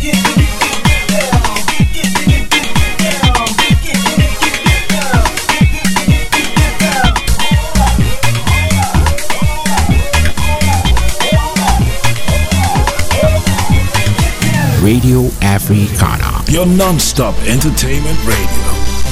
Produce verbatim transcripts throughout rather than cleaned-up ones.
Radio Africana, your non-stop entertainment radio.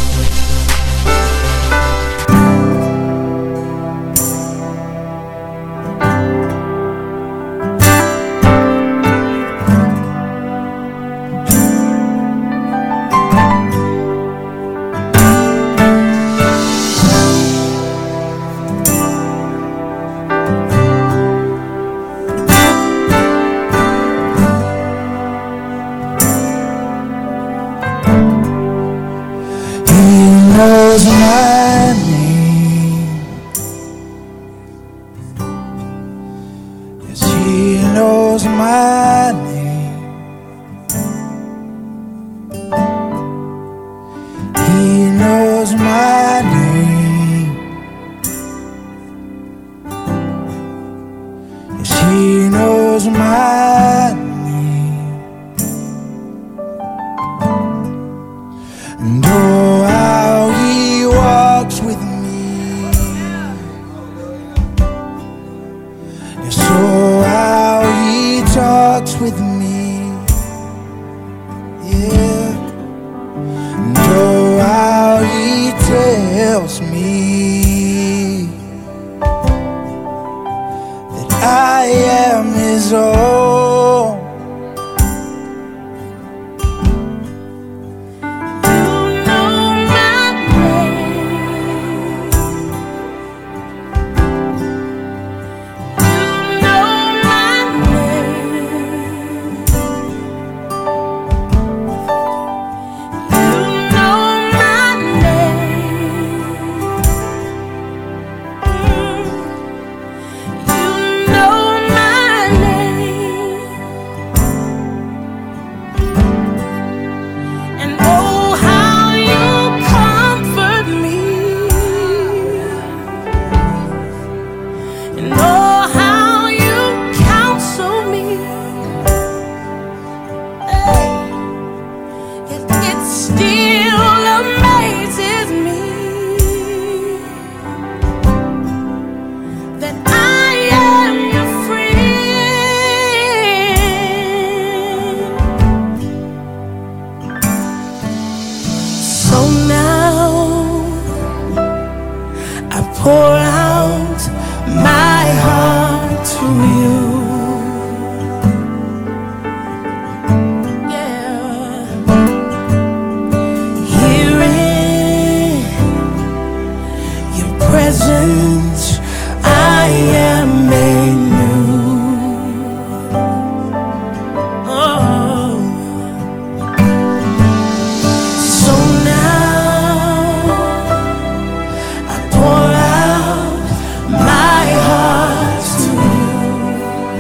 Knows my name. Yes, he knows my name. He knows my name. Yes, he knows my name. And oh, how he walks with me. Yes, oh, how he talks with me. Yeah. And oh, how he tells me that I am his own. Pour out my heart to you. Yeah. Here in your presence, I am made new. Oh. So now I pour out my heart to you.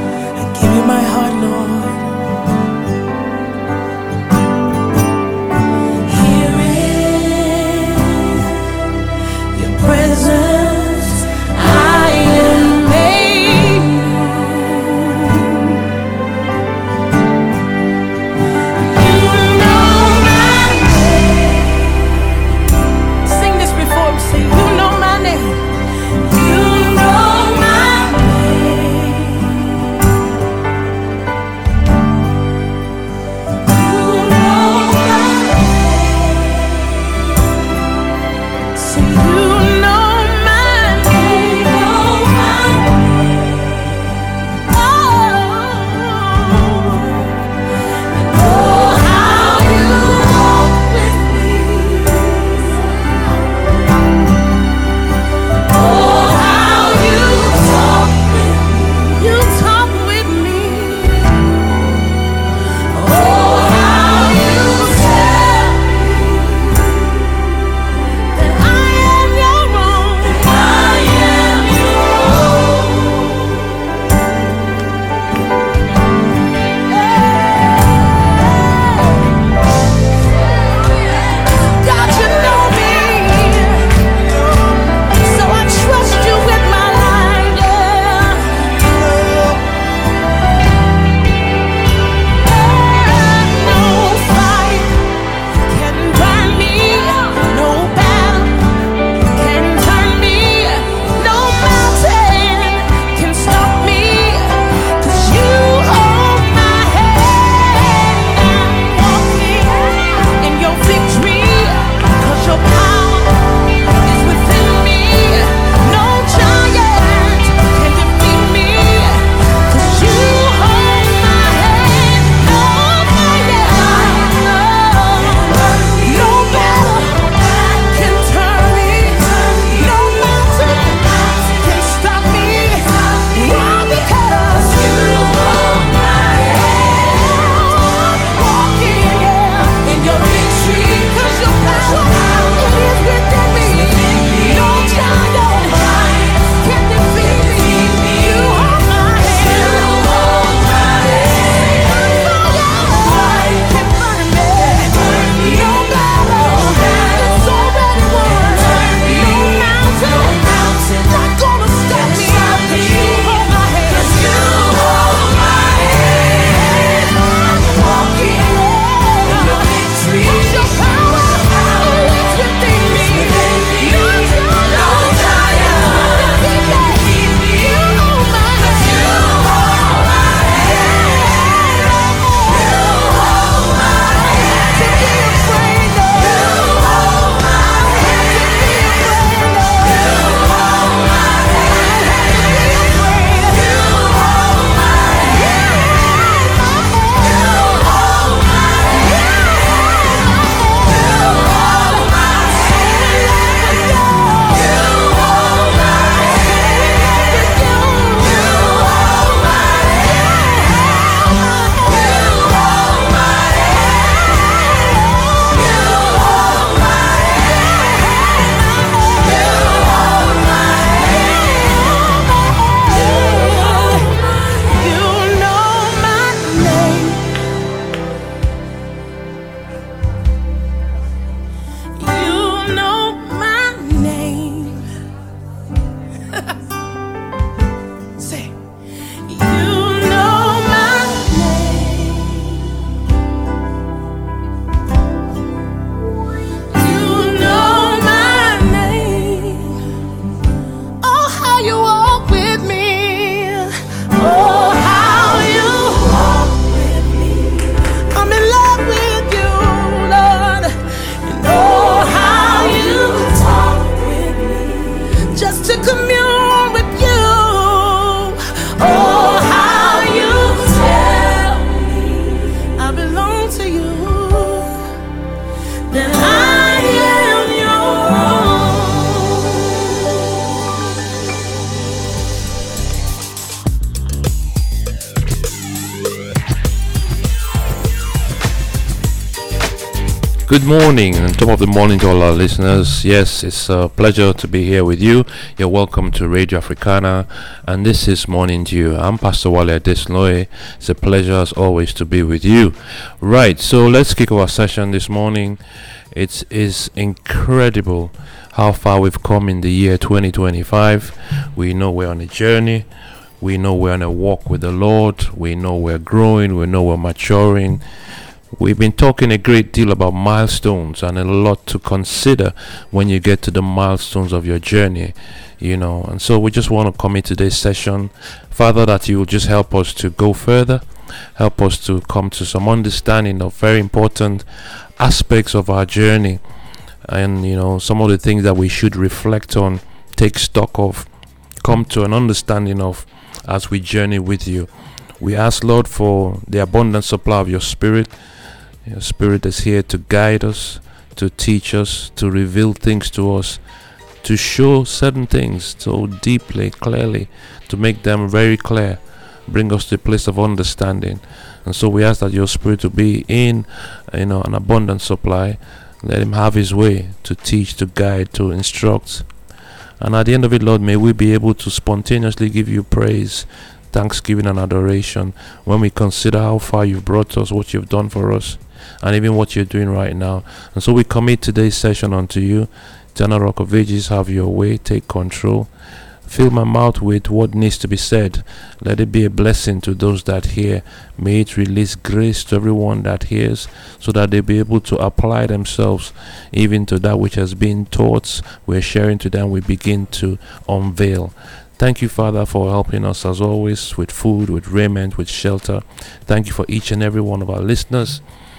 Good morning and top of the morning to all our listeners. Yes, it's a pleasure to be here with you. You're welcome to Radio Africana, and this is Morning Dew. I'm Pastor Wale Adesloye. It's a pleasure as always to be with you. Right, so let's kick off our session this morning. It is incredible how far we've come in the year twenty twenty-five. We know we're on a journey. We know we're on a walk with the Lord. We know we're growing. We know we're maturing. We've been talking a great deal about milestones and a lot to consider when you get to the milestones of your journey, you know. And so we just want to commit today's session, Father, that you will just help us to go further, help us to come to some understanding of very important aspects of our journey, and, you know, some of the things that we should reflect on, take stock of, come to an understanding of as we journey with you. We ask, Lord, for the abundant supply of your Spirit. Your Spirit is here to guide us, to teach us, to reveal things to us, to show certain things so deeply, clearly, to make them very clear, bring us to a place of understanding. And so we ask that your Spirit will be in, you know, an abundant supply. Let him have his way to teach, to guide, to instruct. And at the end of it, Lord, may we be able to spontaneously give you praise, thanksgiving and adoration when we consider how far you've brought us, what you've done for us, and even what you're doing right now. And so we commit today's session unto you. Eternal Rock of Ages, have your way, take control. Fill my mouth with what needs to be said. Let it be a blessing to those that hear. May it release grace to everyone that hears, so that they be able to apply themselves even to that which has been taught. We're sharing to them, we begin to unveil. Thank you, Father, for helping us as always with food, with raiment, with shelter. Thank you for each and every one of our listeners.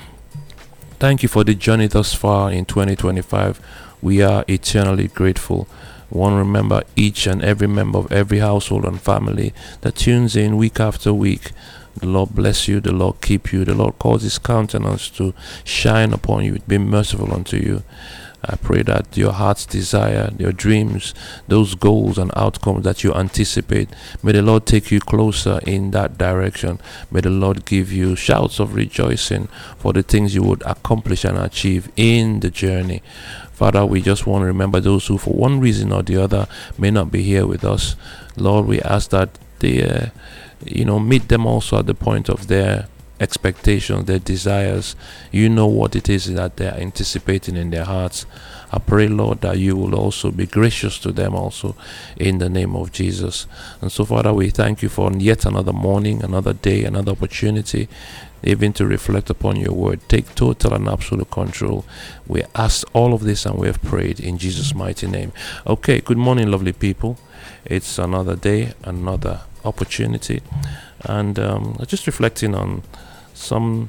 Thank you for the journey thus far in twenty twenty-five. We are eternally grateful. We want to remember each and every member of every household and family that tunes in week after week. The Lord bless you. The Lord keep you. The Lord cause his countenance to shine upon you. Be merciful unto you. I pray that your heart's desire, your dreams, those goals and outcomes that you anticipate, may the Lord take you closer in that direction. May the Lord give you shouts of rejoicing for the things you would accomplish and achieve in the journey. Father, we just want to remember those who for one reason or the other may not be here with us. Lord, we ask that they, uh, you know, meet them also at the point of their expectations, their desires. You know what it is that they are anticipating in their hearts. I pray, Lord, that you will also be gracious to them also in the name of Jesus. And so, Father, we thank you for yet another morning, another day, another opportunity even to reflect upon your word. Take total and absolute control. We ask all of this and we have prayed in Jesus' mighty name. Okay, good morning, lovely people. It's another day, another opportunity, and um, just reflecting on some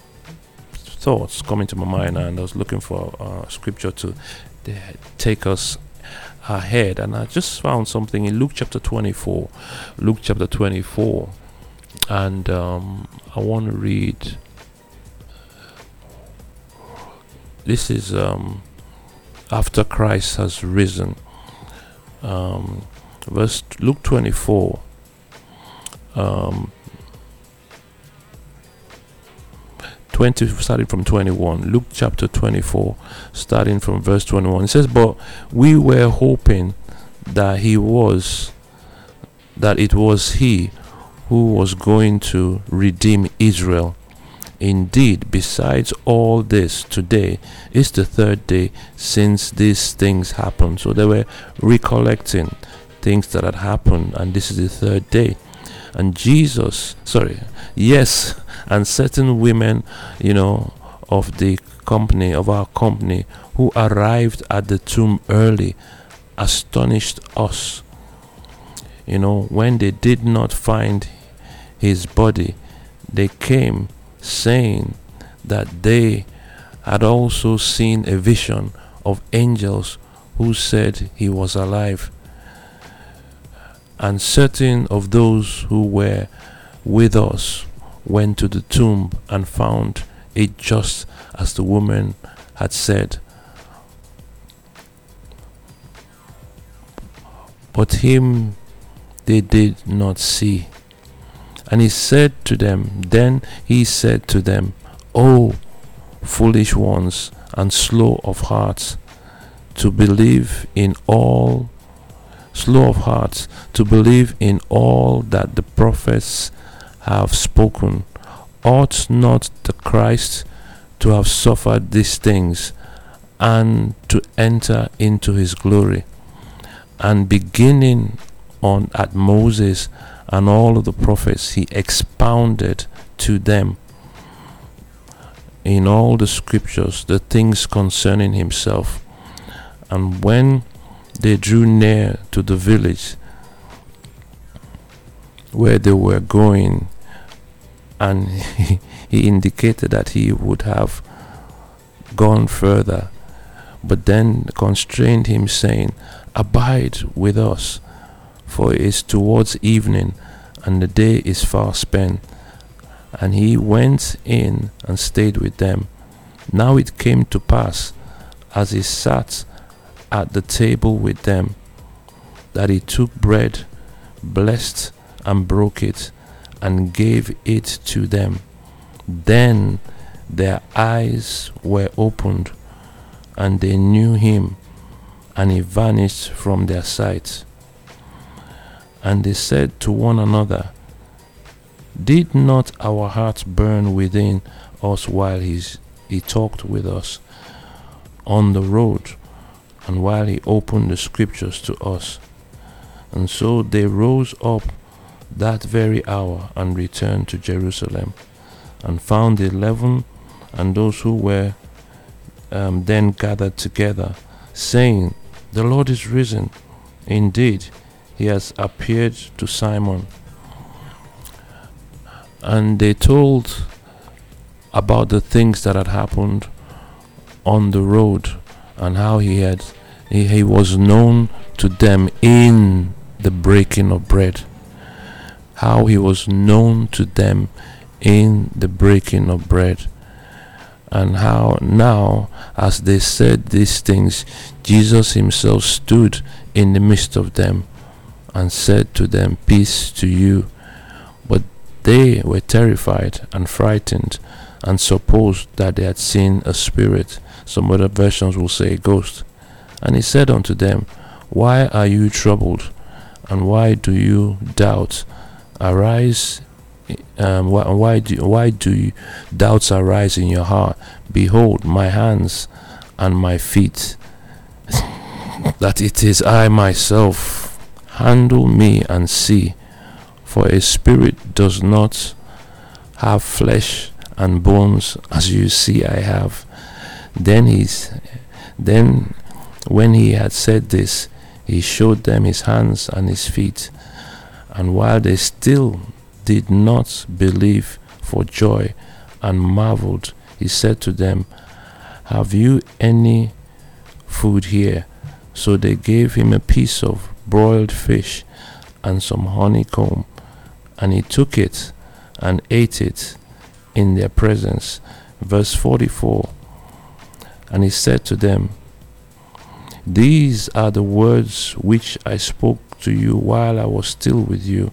thoughts coming to my mind, and I was looking for uh, scripture to uh, take us ahead, and I just found something in Luke chapter twenty-four. Luke chapter twenty-four, and um, I want to read. This is um, after Christ has risen. Um, verse Luke twenty-four. Um, twenty, starting from twenty-one. Luke chapter twenty-four, starting from verse twenty-one. It says, "But we were hoping that he was, that it was he who was going to redeem Israel. Indeed, besides all this, today is the third day since these things happened." So they were recollecting things that had happened, and this is the third day. And Jesus, sorry, yes, and certain women, you know, of the company, of our company, who arrived at the tomb early, astonished us. You know, when they did not find his body, they came saying that they had also seen a vision of angels who said he was alive. And certain of those who were with us went to the tomb and found it just as the woman had said. But him they did not see. And he said to them, then he said to them, "O foolish ones, and slow of heart to believe in all slow of heart to believe in all that the prophets have spoken. Ought not the Christ to have suffered these things and to enter into his glory? And beginning on at Moses and all of the prophets, he expounded to them in all the scriptures the things concerning himself. And when they drew near to the village where they were going, and he, he indicated that he would have gone further, but then constrained him, saying, "Abide with us, for it is towards evening, and the day is far spent." And he went in and stayed with them. Now it came to pass, as he sat at the table with them, that he took bread, blessed and broke it, and gave it to them. Then their eyes were opened, and they knew him, and he vanished from their sight. And they said to one another, "Did not our hearts burn within us while he's, he talked with us on the road, and while he opened the scriptures to us?" And so they rose up that very hour and returned to Jerusalem, and found the eleven and those who were um, then gathered together, saying, "The Lord is risen. Indeed, he has appeared to Simon." And they told about the things that had happened on the road, and how he had he, he was known to them in the breaking of bread. How he was known to them in the breaking of bread. And how now, as they said these things, Jesus himself stood in the midst of them and said to them, "Peace to you." But they were terrified and frightened, and supposed that they had seen a spirit. Some other versions will say a ghost. And he said unto them, "Why are you troubled, and why do you doubt? Arise, um, why, why do why do you, doubts arise in your heart? Behold my hands and my feet, that it is I myself. Handle me and see, for a spirit does not have flesh and bones, as you see I have." Then he's then when he had said this, he showed them his hands and his feet. And while they still did not believe for joy and marveled, he said to them, "Have you any food here?" So they gave him a piece of broiled fish and some honeycomb, and he took it and ate it in their presence. Verse forty-four. And he said to them, "These are the words which I spoke to you while I was still with you,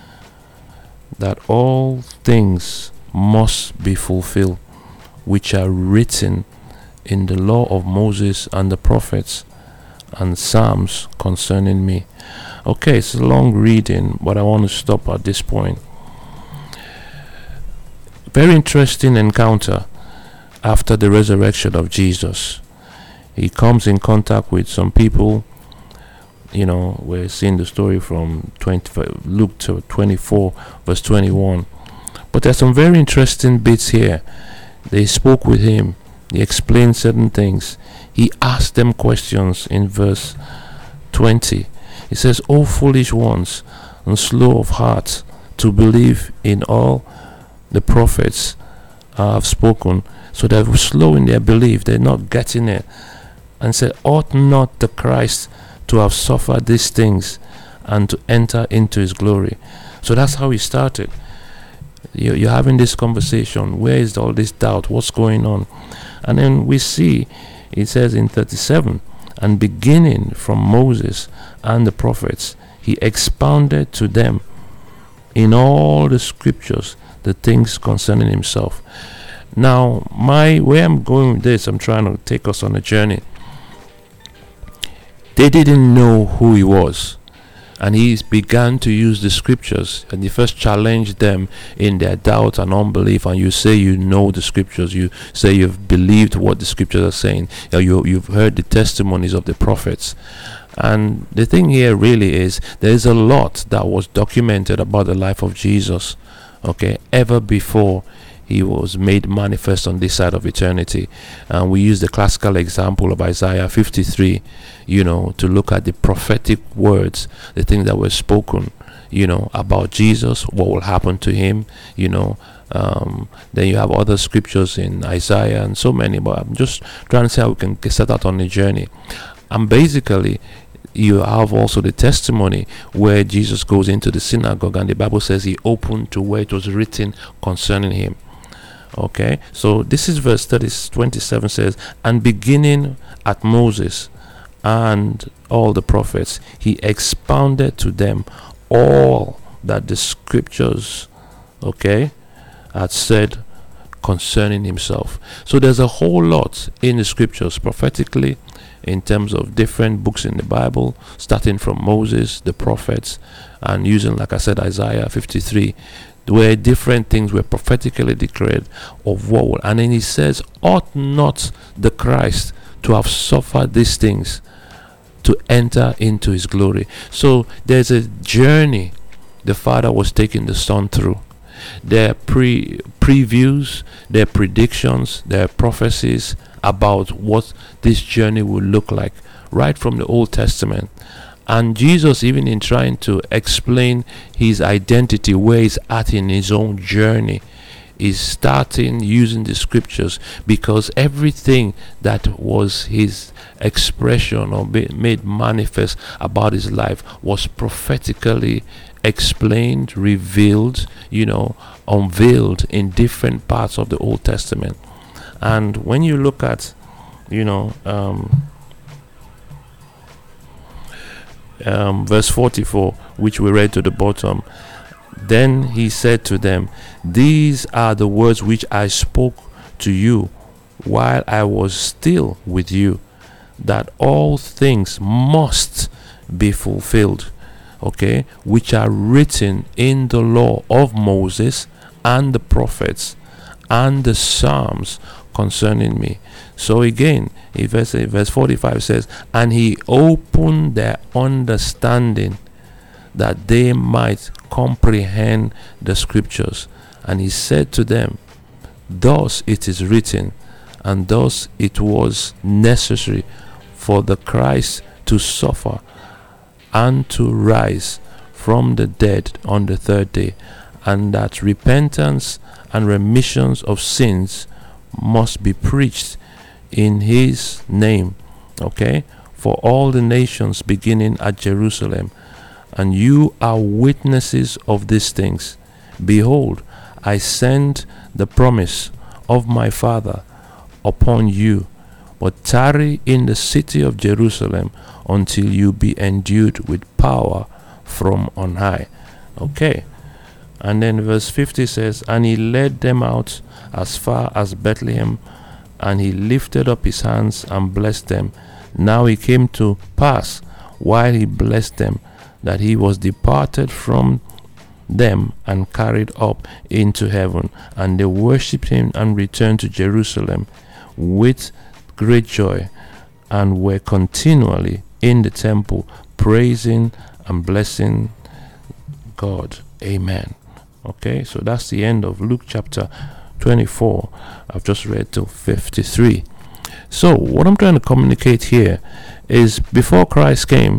that all things must be fulfilled which are written in the law of Moses and the prophets and Psalms concerning me." Okay, it's a long reading, but I want to stop at this point. Very interesting encounter after the resurrection of Jesus. He comes in contact with some people. You know, we're seeing the story from Luke twenty-four, verse twenty-one. But there's some very interesting bits here. They spoke with him. He explained certain things. He asked them questions in verse twenty. He says, "O foolish ones, and slow of heart to believe in all the prophets have spoken." So they were slow in their belief. They're not getting it. And said, "Ought not the Christ to have suffered these things and to enter into his glory?" So that's how he started. You're, you're having this conversation. Where is all this doubt? What's going on? And then we see, it says in thirty-seven, "And beginning from Moses and the prophets, he expounded to them in all the scriptures the things concerning himself." Now, my where I'm going with this, I'm trying to take us on a journey. They didn't know who he was, and he began to use the scriptures, and he first challenged them in their doubt and unbelief. And you say you know the scriptures, you say you've believed what the scriptures are saying, you, you've heard the testimonies of the prophets. And the thing here really is, there is a lot that was documented about the life of Jesus, okay, ever before he was made manifest on this side of eternity. And we use the classical example of Isaiah fifty-three, you know, to look at the prophetic words, the things that were spoken, you know, about Jesus, what will happen to him, you know. Um, then you have other scriptures in Isaiah and so many, but I'm just trying to say how we can get set out on the journey. And basically, you have also the testimony where Jesus goes into the synagogue, and the Bible says he opened to where it was written concerning him. Okay, so this is verse thirty, twenty-seven says, and beginning at Moses and all the prophets, he expounded to them all that the scriptures, okay, had said concerning himself. So there's a whole lot in the scriptures prophetically, in terms of different books in the Bible, starting from Moses, the prophets, and using, like I said, Isaiah fifty-three, where different things were prophetically declared of what will. And then he says, ought not the Christ to have suffered these things to enter into his glory? So there's a journey the Father was taking the Son through. There are pre previews, there are predictions, there are prophecies about what this journey will look like right from the Old Testament. And Jesus, even in trying to explain his identity, where he's at in his own journey, is starting using the scriptures, because everything that was his expression or made manifest about his life was prophetically explained, revealed, you know, unveiled in different parts of the Old Testament. And when you look at, you know, um, um, verse forty-four, which we read to the bottom, then he said to them, these are the words which I spoke to you while I was still with you, that all things must be fulfilled, okay, which are written in the law of Moses and the prophets and the Psalms concerning me. So again, in verse, in verse forty-five says, and he opened their understanding that they might comprehend the scriptures. And he said to them, thus it is written, and thus it was necessary for the Christ to suffer and to rise from the dead on the third day, and that repentance and remissions of sins must be preached in his name, okay, for all the nations, beginning at Jerusalem. And you are witnesses of these things. Behold, I send the promise of my Father upon you, but tarry in the city of Jerusalem until you be endued with power from on high. Okay. And then verse fifty says, and he led them out as far as Bethlehem, and he lifted up his hands and blessed them. Now it came to pass, while he blessed them, that he was departed from them and carried up into heaven. And they worshipped him and returned to Jerusalem with great joy, and were continually in the temple praising and blessing God. Amen. Okay, so that's the end of Luke chapter twenty-four. I've just read till fifty-three. So what I'm trying to communicate here is, before Christ came,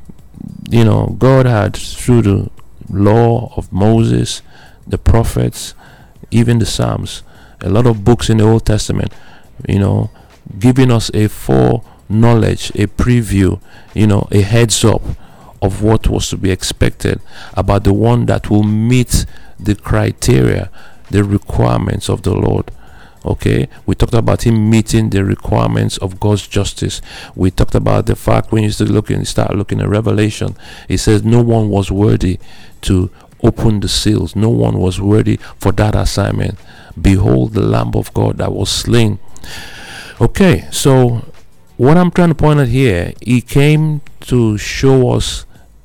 you know, God had, through the law of Moses, the prophets, even the Psalms, a lot of books in the Old Testament, you know, giving us a foreknowledge, a preview, you know, a heads up of what was to be expected about the one that will meet the criteria, the requirements of the Lord. Okay, we talked about him meeting the requirements of God's justice. We talked about the fact, when you start looking, start looking at Revelation, it says no one was worthy to open the seals. No one was worthy for that assignment. behold the Lamb of God that was slain. Okay, so what I'm trying to point out here, he came to show us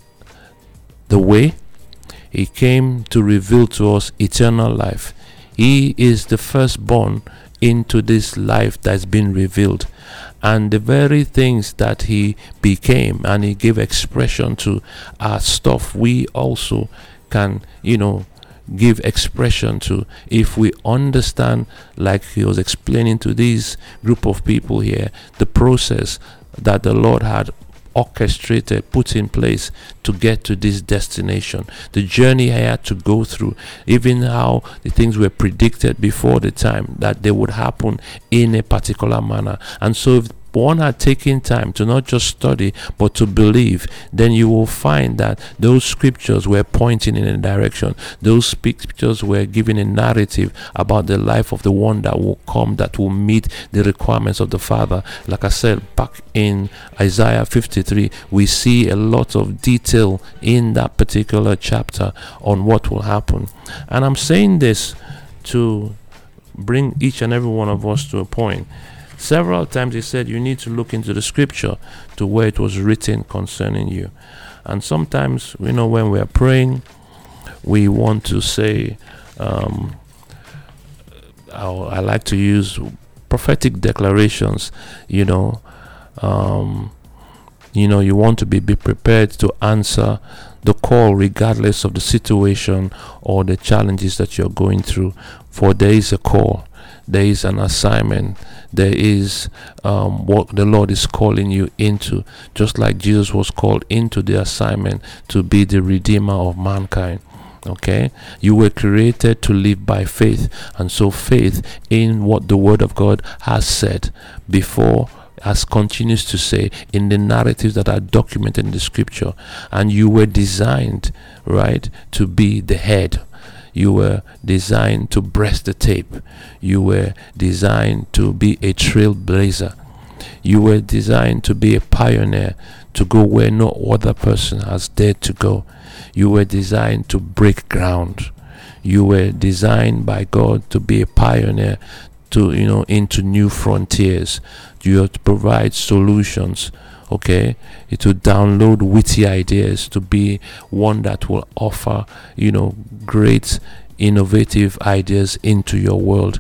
the way. He came to reveal to us eternal life. He is the firstborn into this life that's been revealed. And the very things that he became and he gave expression to are stuff we also can, you know, give expression to if we understand, like he was explaining to this group of people here, the process that the Lord had orchestrated, put in place to get to this destination, the journey I had to go through, even how the things were predicted before the time that they would happen in a particular manner. And so if one had taken time to not just study but to believe, then you will find that those scriptures were pointing in a direction. Those scriptures were giving a narrative about the life of the one that will come, that will meet the requirements of the Father. Like I said, back in Isaiah fifty-three, we see a lot of detail in that particular chapter on what will happen. And I'm saying this to bring each and every one of us to a point. Several times he said you need to look into the scripture to where it was written concerning you. And sometimes, you know, when we are praying, we want to say, um, I, I like to use prophetic declarations, you know, um, you know, you want to be, be prepared to answer the call regardless of the situation or the challenges that you're going through. For there is a call. There is an assignment. There is um, what the Lord is calling you into, just like Jesus was called into the assignment to be the Redeemer of mankind. Okay, you were created to live by faith, and so faith in what the Word of God has said before, as continues to say in the narratives that are documented in the scripture. And you were designed, right, to be the head. You were designed to breast the tape. You were designed to be a trailblazer. You were designed to be a pioneer, to go where no other person has dared to go. You were designed to break ground. You were designed by God to be a pioneer, to, you know, into new frontiers. You have to provide solutions. Okay, to download witty ideas, to be one that will offer, you know, great innovative ideas into your world,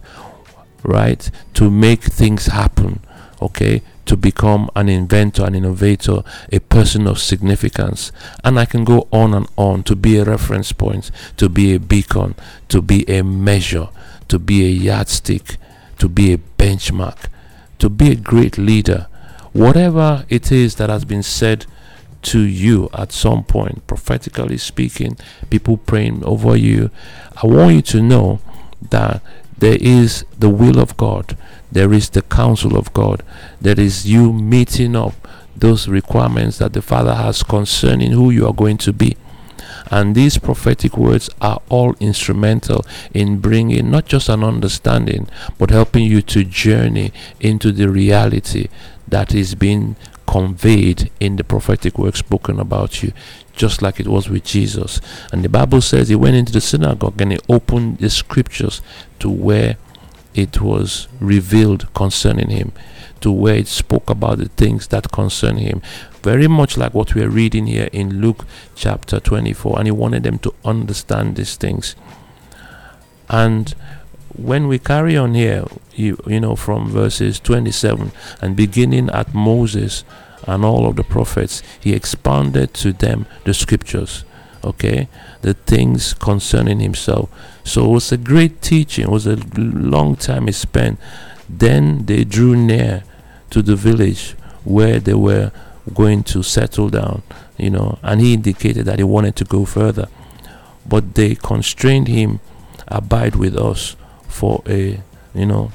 right? To make things happen, okay? To become an inventor, an innovator, a person of significance. And I can go on and on. To be a reference point, to be a beacon, to be a measure, to be a yardstick, to be a benchmark, to be a great leader. Whatever it is that has been said to you at some point, prophetically speaking, people praying over you, I want you to know that there is the will of God, there is the counsel of God, there is you meeting up those requirements that the Father has concerning who you are going to be. And these prophetic words are all instrumental in bringing not just an understanding, but helping you to journey into the reality that is being conveyed in the prophetic work spoken about you, just like it was with Jesus. And the Bible says he went into the synagogue and he opened the scriptures to where it was revealed concerning him, to where it spoke about the things that concern him. Very much like what we are reading here in Luke chapter twenty-four. And he wanted them to understand these things. And when we carry on here, you, you know, from verses twenty-seven and beginning at Moses and all of the prophets, he expounded to them the scriptures, okay, the things concerning himself. So it was a great teaching. It was a long time he spent. Then they drew near to the village where they were going to settle down, you know, and he indicated that he wanted to go further, but they constrained him, abide with us for a, you know,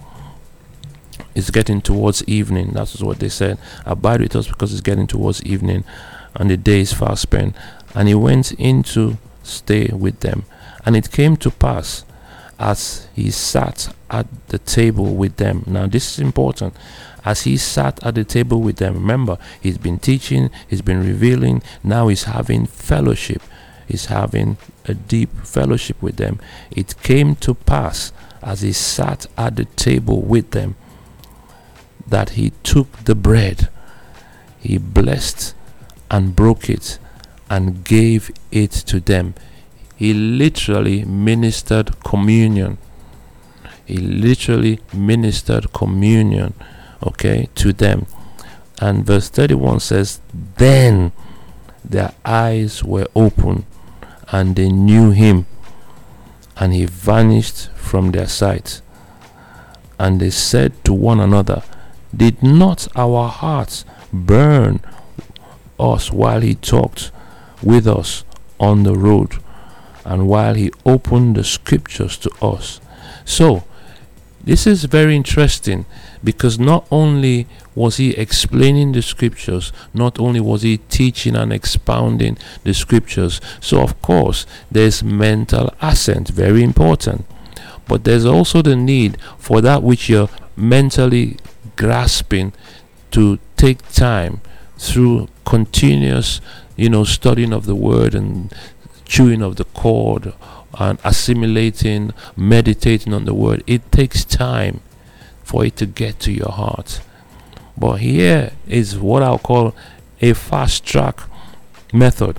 it's getting towards evening. That's what they said. Abide with us because it's getting towards evening and the day is far spent. And he went in to stay with them. And it came to pass as he sat at the table with them. Now this is important. As he sat at the table with them, remember, he's been teaching, he's been revealing, now he's having fellowship. He's having a deep fellowship with them. It came to pass as he sat at the table with them, that he took the bread, he blessed and broke it and gave it to them. He literally ministered communion. He literally ministered communion, okay, to them. And verse thirty-one says, then their eyes were open and they knew him, and he vanished from their sight. And they said to one another, did not our hearts burn us while he talked with us on the road, and while he opened the scriptures to us? So this is very interesting, because not only was he explaining the scriptures, not only was he teaching and expounding the scriptures. So of course there's mental assent, very important, but there's also the need for that which you're mentally grasping to take time through continuous, you know, studying of the word and chewing of the cord and assimilating, meditating on the word. It takes time for it to get to your heart. But here is what I'll call a fast track method.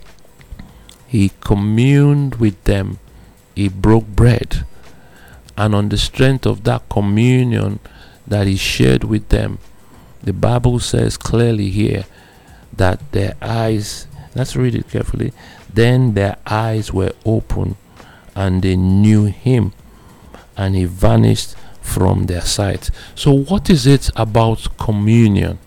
He communed with them, he broke bread, and on the strength of that communion that he shared with them, the Bible says clearly here that their eyes, let's read it carefully, then their eyes were open and they knew him, and he vanished from their sight. So what is it about communion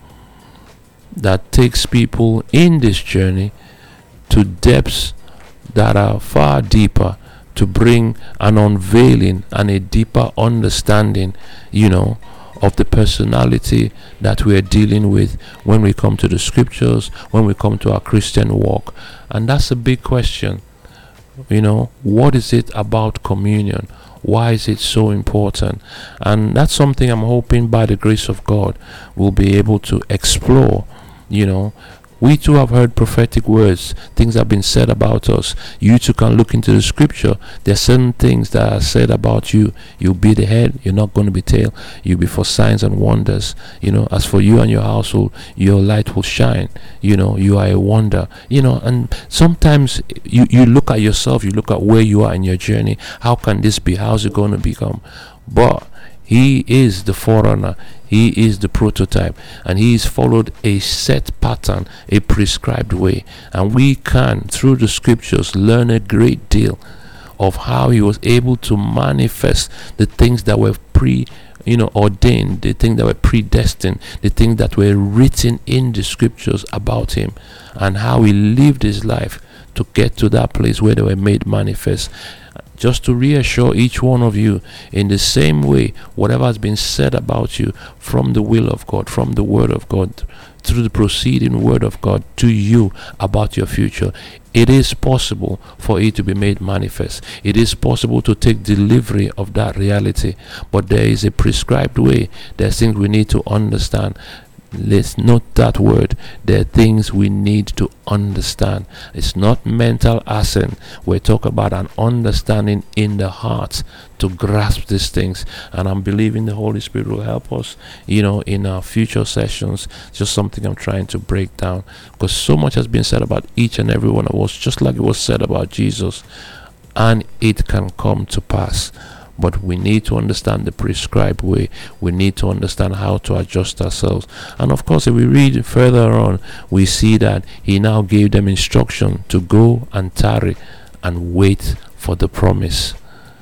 that takes people in this journey to depths that are far deeper, to bring an unveiling and a deeper understanding, you know, of the personality that we are dealing with when we come to the scriptures, when we come to our Christian walk? And that's a big question. You know, what is it about communion? Why is it so important? And that's something I'm hoping by the grace of God we'll be able to explore. You know, we too have heard prophetic words. Things have been said about us. You too can look into the scripture. There are certain things that are said about you. You'll be the head, you're not going to be tail. You'll be for signs and wonders. You know, as for you and your household, your light will shine. You know, you are a wonder. You know, and sometimes you, you look at yourself, you look at where you are in your journey. How can this be? How's it going to become? But he is the forerunner. He is the prototype, and he's followed a set pattern, a prescribed way. And we can, through the scriptures, learn a great deal of how he was able to manifest the things that were pre you know ordained, the things that were predestined, the things that were written in the scriptures about him, and how he lived his life to get to that place where they were made manifest. Just to reassure each one of you, in the same way, whatever has been said about you from the will of God, from the word of God, through the proceeding word of God to you about your future, it is possible for it to be made manifest. It is possible to take delivery of that reality, but there is a prescribed way. There's things we need to understand. Let's note that word. There are things we need to understand. It's not mental assent. We're talking about an understanding in the heart to grasp these things. And I'm believing the Holy Spirit will help us, you know, in our future sessions. It's just something I'm trying to break down, because so much has been said about each and every one of us, just like it was said about Jesus, and it can come to pass. But we need to understand the prescribed way. We need to understand how to adjust ourselves. And of course, if we read further on, we see that he now gave them instruction to go and tarry and wait for the promise.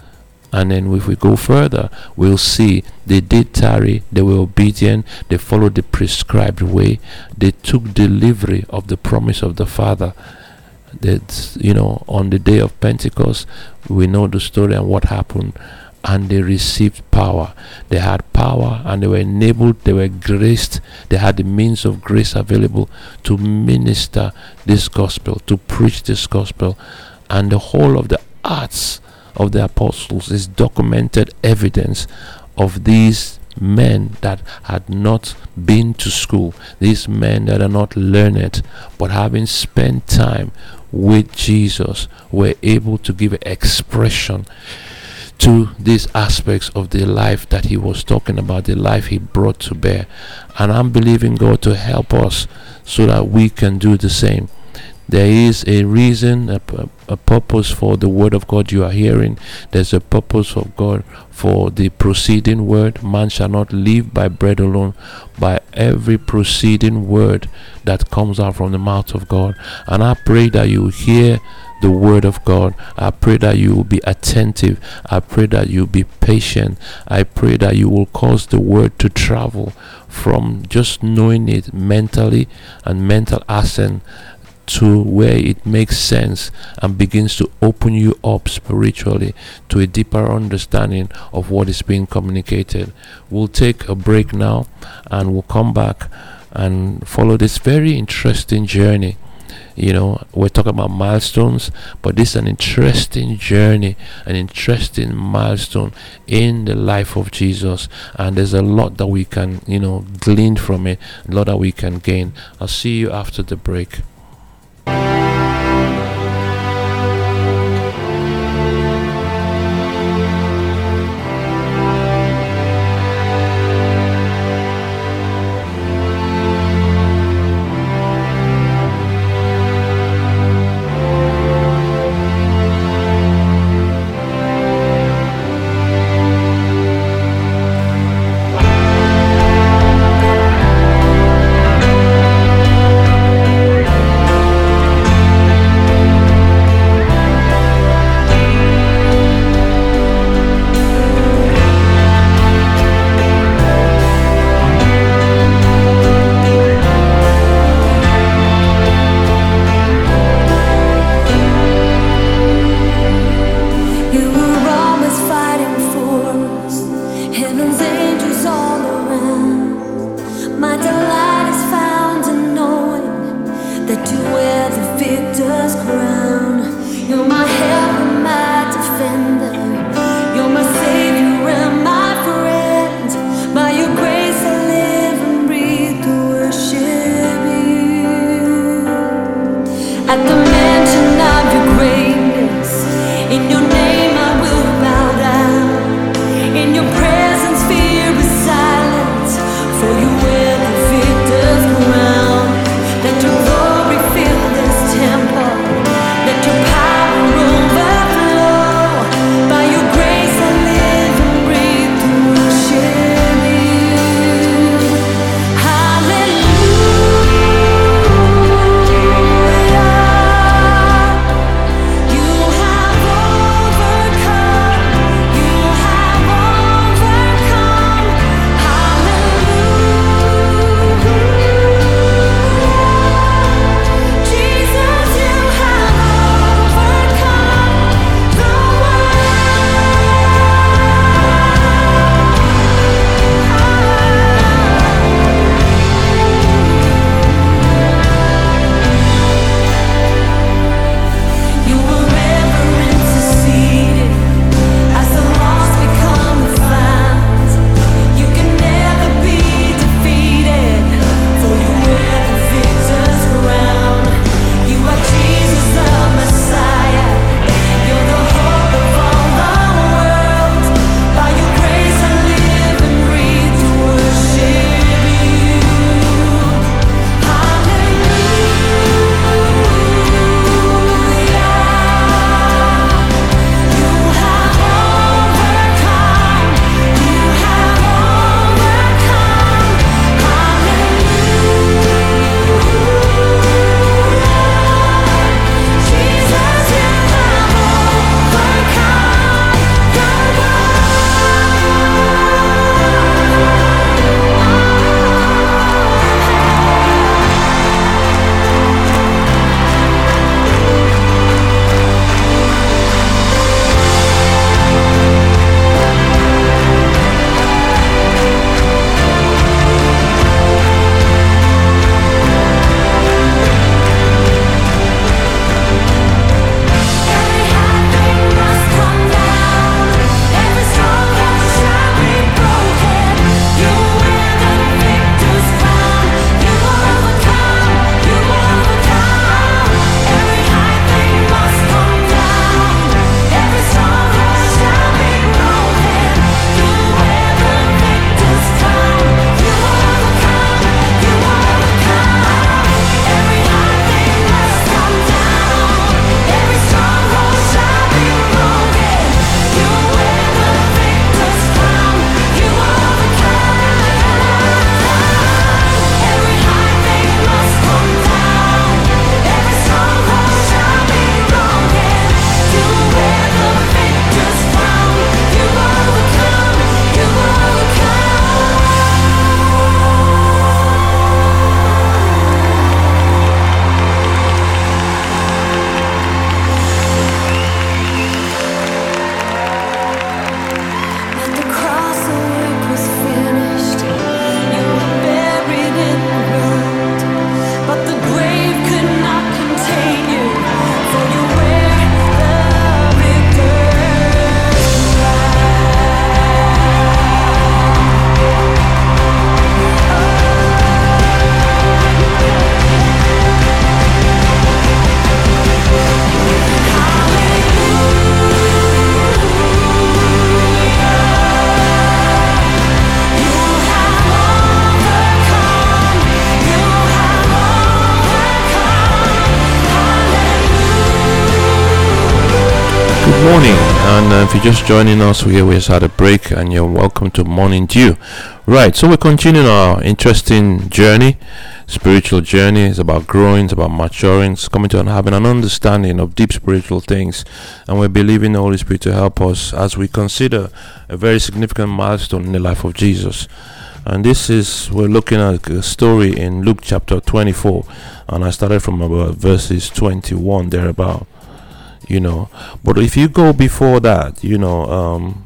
And then if we go further, we'll see they did tarry, they were obedient, they followed the prescribed way, they took delivery of the promise of the Father. That, you know, on the day of Pentecost, we know the story and what happened. And they received power. They had power and they were enabled, they were graced, they had the means of grace available to minister this gospel, to preach this gospel. And the whole of the Acts of the Apostles is documented evidence of these men that had not been to school, these men that are not learned, but having spent time with Jesus, were able to give expression to these aspects of the life that he was talking about, the life he brought to bear. And I'm believing God to help us so that we can do the same. There is a reason, a, a purpose for the word of God you are hearing. There's a purpose of God for the proceeding word. Man shall not live by bread alone, by every proceeding word that comes out from the mouth of God. And I pray that you hear the word of God. I pray that you will be attentive. I pray that you will be patient. I pray that you will cause the word to travel from just knowing it mentally and mental assent to where it makes sense and begins to open you up spiritually to a deeper understanding of what is being communicated. We'll take a break now and we'll come back and follow this very interesting journey. You know, we're talking about milestones, but this is an interesting journey, an interesting milestone in the life of Jesus, and there's a lot that we can, you know, glean from it, a lot that we can gain. I'll see you after the break. listener. If you're just joining us, here we just had a break, and you're welcome to Morning Dew. Right, so we're continuing our interesting journey, spiritual journey. It's about growing, it's about maturing, it's coming to and having an understanding of deep spiritual things, and we're believing the Holy Spirit to help us as we consider a very significant milestone in the life of Jesus. And this is, we're looking at a story in Luke chapter twenty-four, and I started from about verses twenty-one thereabout. You know, but if you go before that, you know, um,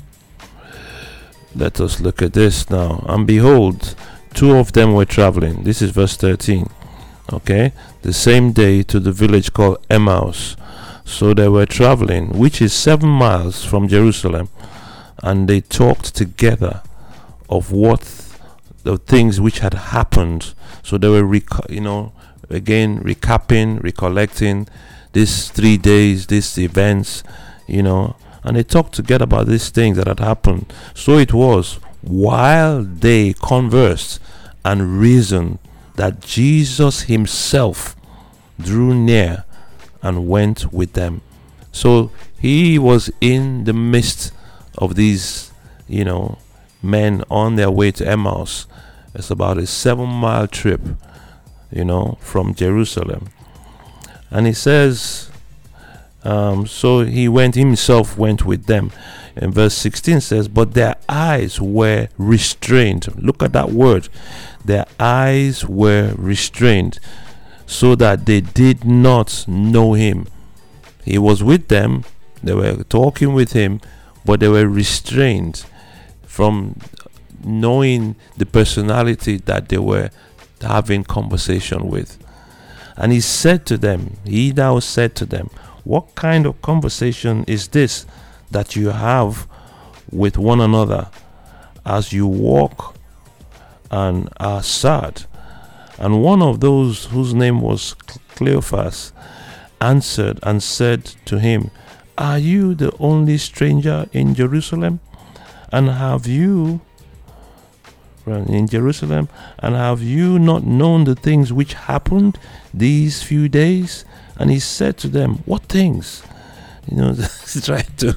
let us look at this now. And behold, two of them were traveling. This is verse thirteen. Okay, the same day to the village called Emmaus. So they were traveling, which is seven miles from Jerusalem, and they talked together of what the things which had happened. So they were, rec- you know, again recapping, recollecting these three days, these events, you know, and they talked together about these things that had happened. So it was while they conversed and reasoned that Jesus himself drew near and went with them. So he was in the midst of these, you know, men on their way to Emmaus. It's about a seven mile trip, you know, from Jerusalem. And he says, um, so he went, himself went with them. And verse sixteen says, but their eyes were restrained. Look at that word. Their eyes were restrained, so that they did not know him. He was with them, they were talking with him, but they were restrained from knowing the personality that they were having conversation with. And he said to them, he now said to them, what kind of conversation is this that you have with one another as you walk and are sad? And one of those whose name was Cleophas answered and said to him, are you the only stranger in Jerusalem? And have you in Jerusalem, and have you not known the things which happened these few days? And he said to them, what things? You know, trying to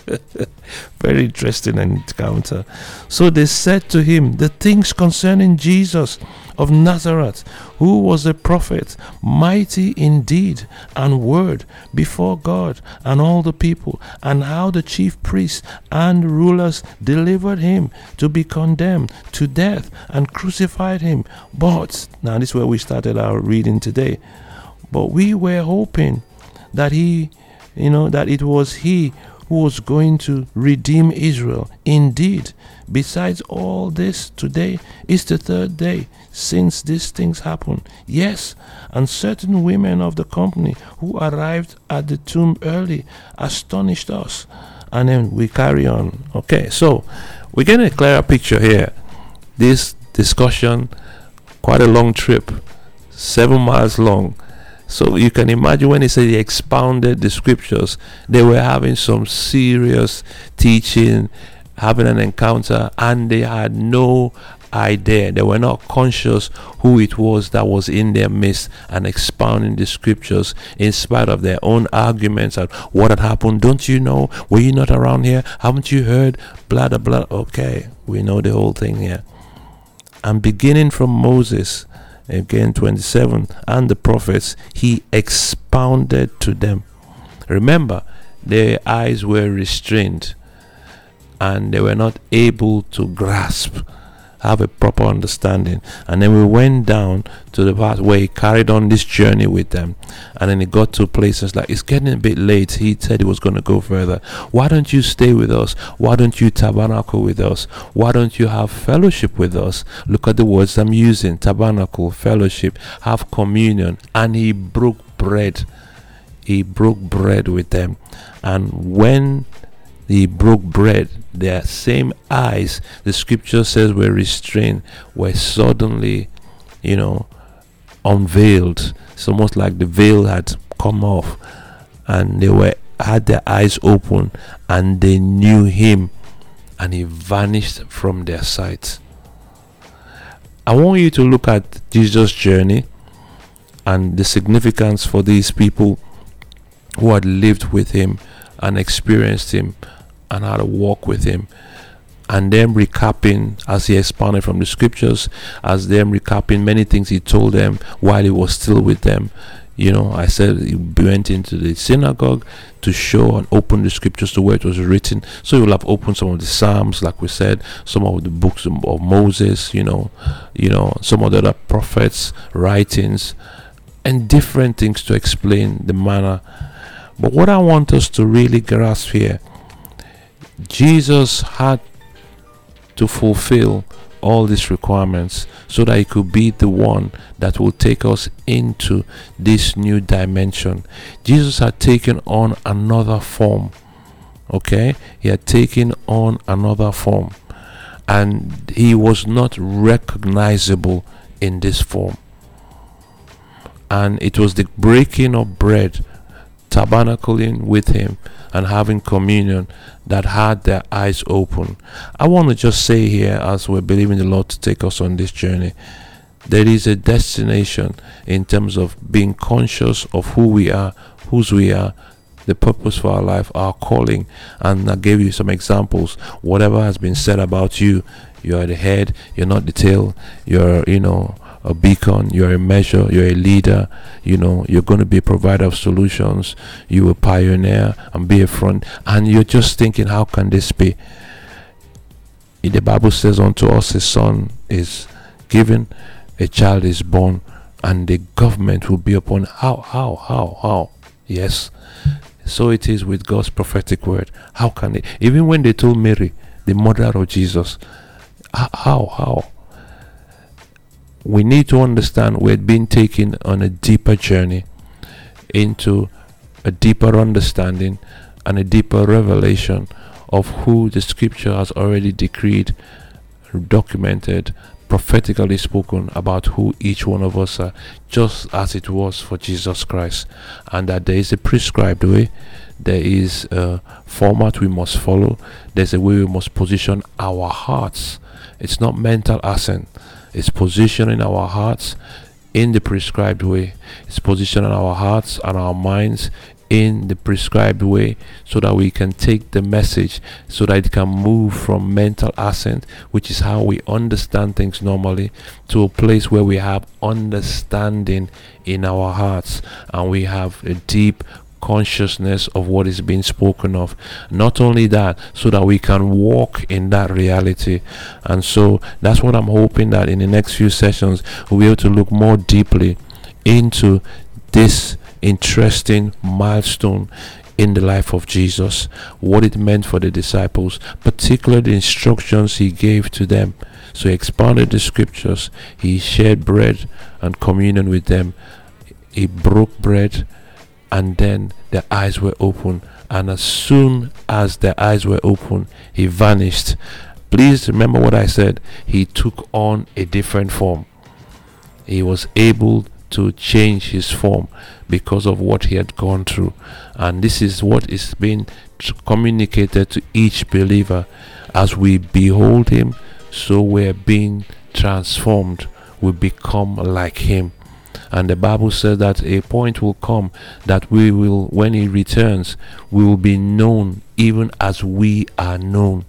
very interesting encounter. So they said to him, the things concerning Jesus of Nazareth, who was a prophet, mighty in deed and word before God and all the people, and how the chief priests and rulers delivered him to be condemned to death and crucified him. But, now this is where we started our reading today, but we were hoping that he, you know, that it was he who was going to redeem Israel. Indeed, besides all this, today is the third day since these things happened. Yes, and certain women of the company who arrived at the tomb early astonished us. And then we carry on. Okay, so we're getting a clearer picture here. This discussion, quite a long trip, seven miles long. So you can imagine when he said he expounded the scriptures, they were having some serious teaching, having an encounter, and they had no idea. They were not conscious who it was that was in their midst and expounding the scriptures in spite of their own arguments and what had happened. Don't you know? Were you not around here? Haven't you heard? Blah, blah, blah. Okay, we know the whole thing here. And beginning from Moses, again twenty-seven, and the prophets, he expounded to them. Remember, their eyes were restrained and they were not able to grasp, have a proper understanding. And then we went down to the part where he carried on this journey with them, and then he got to places like, it's getting a bit late. He said he was going to go further. Why don't you stay with us? Why don't you tabernacle with us? Why don't you have fellowship with us? Look at the words I'm using: tabernacle, fellowship, have communion. And he broke bread. He broke bread with them. And when he broke bread, their same eyes, the scripture says, were restrained, were suddenly, you know, unveiled. It's almost like the veil had come off, and they were had their eyes open, and they knew him, and he vanished from their sight. I want you to look at Jesus' journey and the significance for these people who had lived with him and experienced him and how to walk with him. And them recapping as he expounded from the scriptures, as them recapping many things he told them while he was still with them. You know, I said he went into the synagogue to show and open the scriptures to where it was written. So he will have opened some of the Psalms, like we said, some of the books of, of Moses, you know, you know, some of the other prophets' writings, and different things to explain the manner. But what I want us to really grasp here, Jesus had to fulfill all these requirements so that he could be the one that will take us into this new dimension. Jesus had taken on another form. Okay, he had taken on another form, and he was not recognizable in this form. And it was the breaking of bread, tabernacling with him and having communion, that had their eyes open. I want to just say here, as we're believing the Lord to take us on this journey, there is a destination in terms of being conscious of who we are, whose we are, the purpose for our life, our calling. And I gave you some examples. Whatever has been said about you, you're the head, you're not the tail, you're, you know, a beacon, you're a measure, you're a leader, you know, you're going to be a provider of solutions, you a pioneer and be a front, and you're just thinking, how can this be? The Bible says, unto us a son is given, a child is born, and the government will be upon. How, how, how, how? Yes. So it is with God's prophetic word. How can it? Even when they told Mary, the mother of Jesus, how, how, how? We need to understand we're being taken on a deeper journey into a deeper understanding and a deeper revelation of who the scripture has already decreed, documented, prophetically spoken about who each one of us are, just as it was for Jesus Christ. And that there is a prescribed way, there is a format we must follow, there's a way we must position our hearts. It's not mental assent. It's positioning our hearts in the prescribed way. It's positioning our hearts and our minds in the prescribed way, so that we can take the message, so that it can move from mental assent, which is how we understand things normally, to a place where we have understanding in our hearts, and we have a deep consciousness of what is being spoken of. Not only that, so that we can walk in that reality. And so that's what I'm hoping, that in the next few sessions we'll be able to look more deeply into this interesting milestone in the life of Jesus, what it meant for the disciples, particularly the instructions he gave to them. So he expounded the scriptures, he shared bread and communion with them, he broke bread, and then their eyes were open, and as soon as their eyes were open, he vanished. Please remember what I said. He took on a different form. He was able to change his form because of what he had gone through, and this is what is being communicated to each believer. As we behold him, so we're being transformed, we become like him. And the Bible says that a point will come that we will, when he returns, we will be known even as we are known.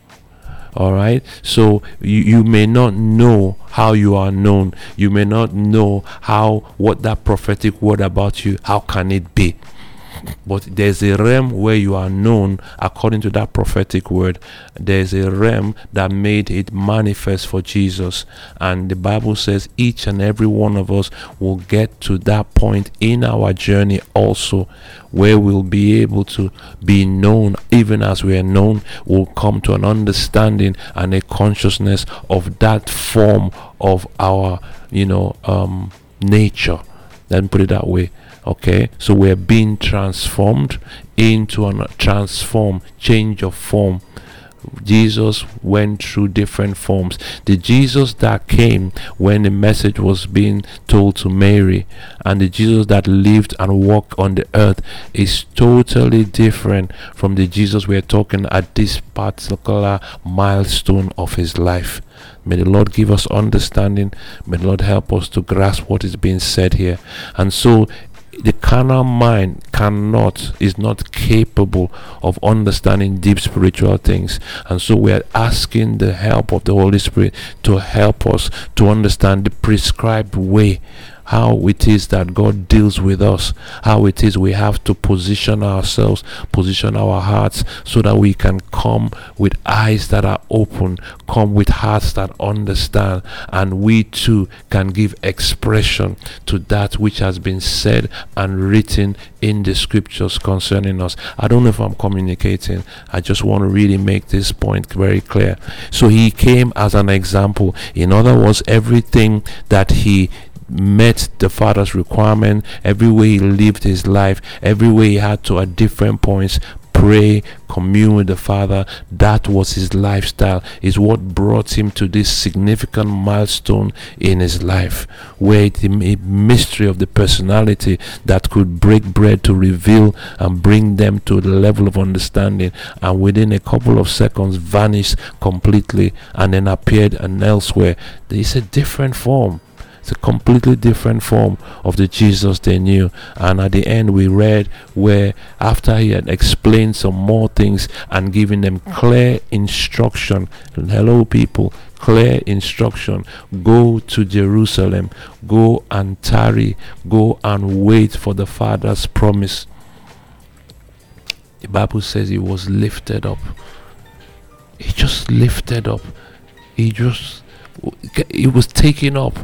All right, so you, you may not know how you are known. You may not know how, what that prophetic word about you, how can it be? But there's a realm where you are known according to that prophetic word. There's a realm that made it manifest for Jesus, and the Bible says each and every one of us will get to that point in our journey also, where we'll be able to be known even as we are known. We'll come to an understanding and a consciousness of that form of our, you know, um, nature. Let me put it that way. Okay, so we're being transformed into a transform change of form. Jesus went through different forms. The Jesus that came when the message was being told to Mary, and the Jesus that lived and walked on the earth, is totally different from the Jesus we're talking at this particular milestone of his life. May the Lord give us understanding. May the Lord help us to grasp what is being said here. And so the carnal mind cannot, is not capable of understanding deep spiritual things. And so we are asking the help of the Holy Spirit to help us to understand the prescribed way, how it is that God deals with us, how it is we have to position ourselves, position our hearts, so that we can come with eyes that are open, come with hearts that understand, and we too can give expression to that which has been said and written in the scriptures concerning us. I don't know if I'm communicating. I just want to really make this point very clear. So he came as an example. In other words, everything that he met the Father's requirement, every way he lived his life, every way he had to at different points pray, commune with the Father, that was his lifestyle, is what brought him to this significant milestone in his life, where the mystery of the personality that could break bread to reveal and bring them to the level of understanding, and within a couple of seconds vanished completely and then appeared and elsewhere. It's a different form. It's a completely different form of the Jesus they knew. And at the end we read where, after he had explained some more things and given them clear instruction, hello people, clear instruction, go to Jerusalem, go and tarry, go and wait for the Father's promise. The Bible says he was lifted up. He just lifted up. He just, he was taken up.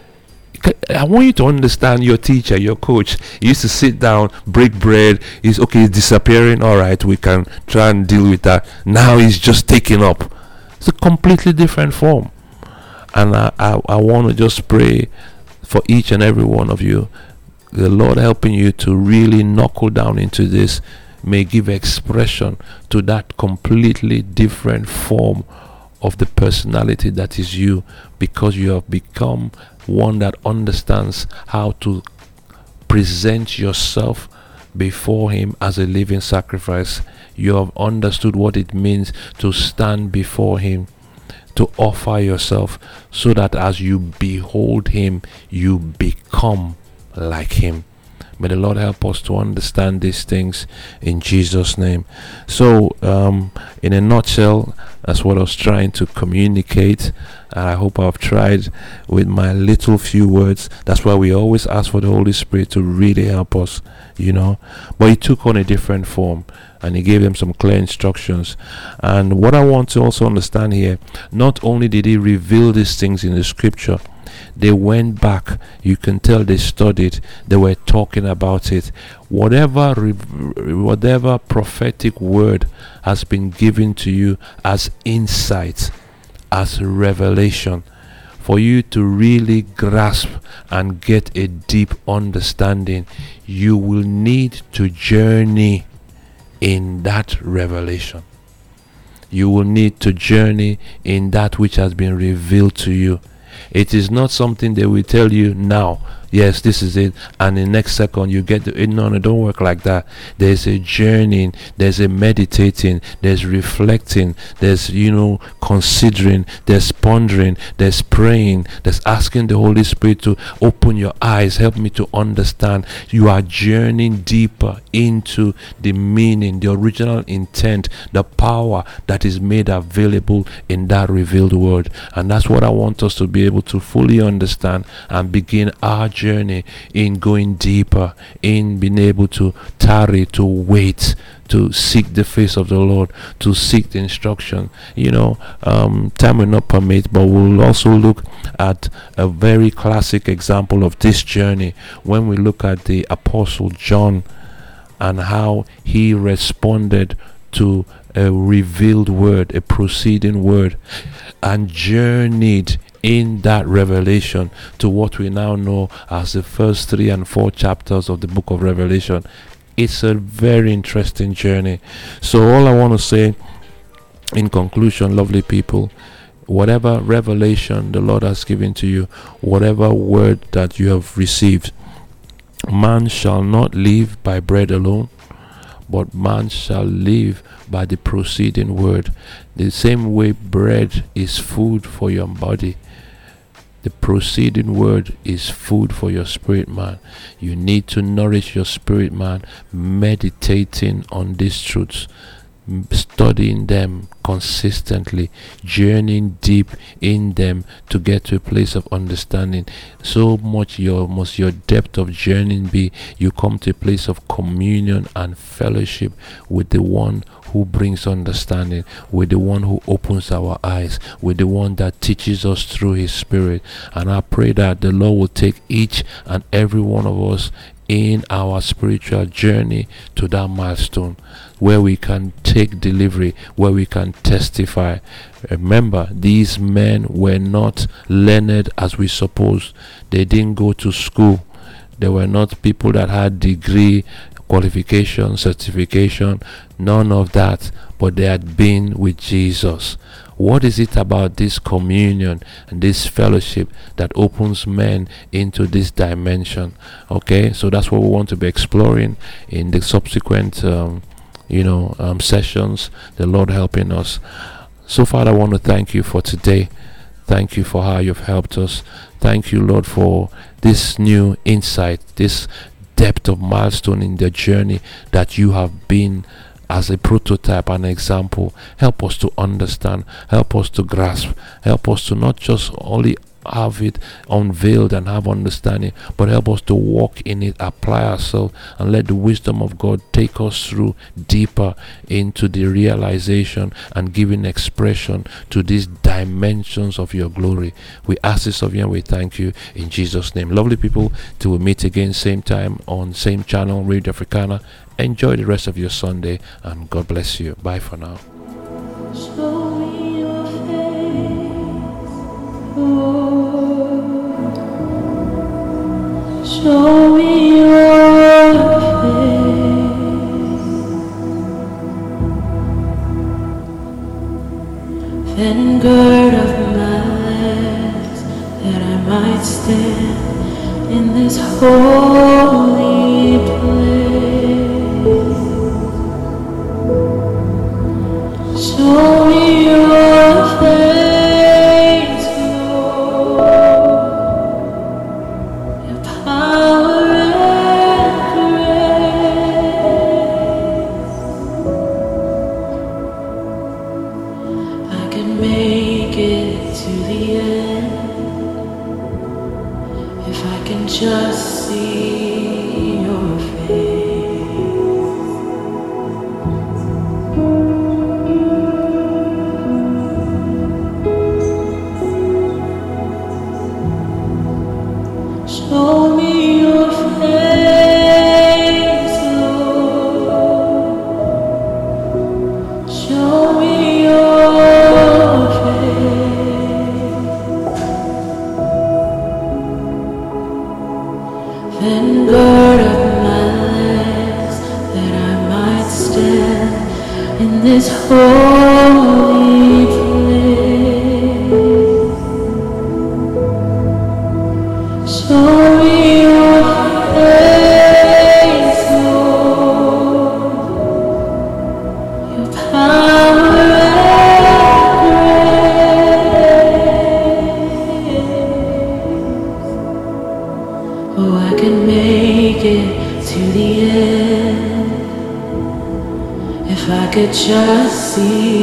I want you to understand your teacher, your coach. He used to sit down, break bread. He's okay, he's disappearing. All right, we can try and deal with that. Now he's just taking up. It's a completely different form. And I, I, I want to just pray for each and every one of you. The Lord helping you to really knuckle down into this may give expression to that completely different form of the personality that is you, because you have become one that understands how to present yourself before him as a living sacrifice. You have understood what it means to stand before him, to offer yourself, so that as you behold him, you become like him. May the Lord help us to understand these things in Jesus' name. So, um, in a nutshell, that's what I was trying to communicate. I hope I've tried with my little few words. That's why we always ask for the Holy Spirit to really help us, you know. But he took on a different form, and he gave them some clear instructions. And what I want to also understand here, not only did he reveal these things in the scripture, they went back. You can tell they studied. They were talking about it. Whatever, whatever prophetic word has been given to you as insight, as revelation, for you to really grasp and get a deep understanding, you will need to journey in that revelation. You will need to journey in that which has been revealed to you. It is not something they will tell you now, yes, this is it, and the next second you get the, no, no, don't work like that. There's a journeying, there's a meditating, there's reflecting, there's, you know, considering, there's pondering, there's praying, there's asking the Holy Spirit to open your eyes, help me to understand. You are journeying deeper into the meaning, the original intent, the power that is made available in that revealed word. And that's what I want us to be able to fully understand and begin our journey in going deeper, in being able to tarry, to wait, to seek the face of the Lord, to seek the instruction. You know, um, time will not permit, but we'll also look at a very classic example of this journey when we look at the Apostle John and how he responded to a revealed word, a proceeding word, and journeyed in that revelation to what we now know as the first three and four chapters of the book of Revelation. It's a very interesting journey. So all I want to say in conclusion, lovely people, whatever revelation the Lord has given to you, whatever word that you have received, man shall not live by bread alone, but man shall live by the proceeding word. The same way bread is food for your body, The proceeding word is food for your spirit, man. You need to nourish your spirit, man, meditating on these truths, studying them consistently, journeying deep in them to get to a place of understanding. So much your must your depth of journeying be, you come to a place of communion and fellowship with the one who brings understanding, with the one who opens our eyes, with the one that teaches us through his spirit. And I pray that the Lord will take each and every one of us in our spiritual journey to that milestone where we can take delivery, where we can testify. Remember, these men were not learned as we suppose. They didn't go to school. They were not people that had degree, qualification, certification, none of that, but they had been with Jesus. What is it about this communion and this fellowship that opens men into this dimension? Okay, so that's what we want to be exploring in the subsequent um, you know um, sessions, the Lord helping us. So Father, I want to thank you for today. Thank you for how you've helped us. Thank you, Lord, for this new insight, this depth of milestone in the journey that you have been as a prototype, an example. Help us to understand, help us to grasp, help us to not just only have it unveiled and have understanding, but help us to walk in it, apply ourselves, and let the wisdom of God take us through deeper into the realization and giving expression to these dimensions of your glory. We ask this of you and we thank you in Jesus' name. Lovely people, till we meet again same time on same channel, Radio Africana. Enjoy the rest of your Sunday and God bless you. Bye for now. Show me your face, Lord. Show me your face. Then gird up my legs that I might stand in this holy place. Show me your face, Lord, your power and grace. I can make it to the end if I can just see your face. Show me your face, Lord. Show me your face. Then gird up my legs that I might stand in this holy place. Show me your face, Lord, your power and grace. Oh, I can make it to the end if I could just see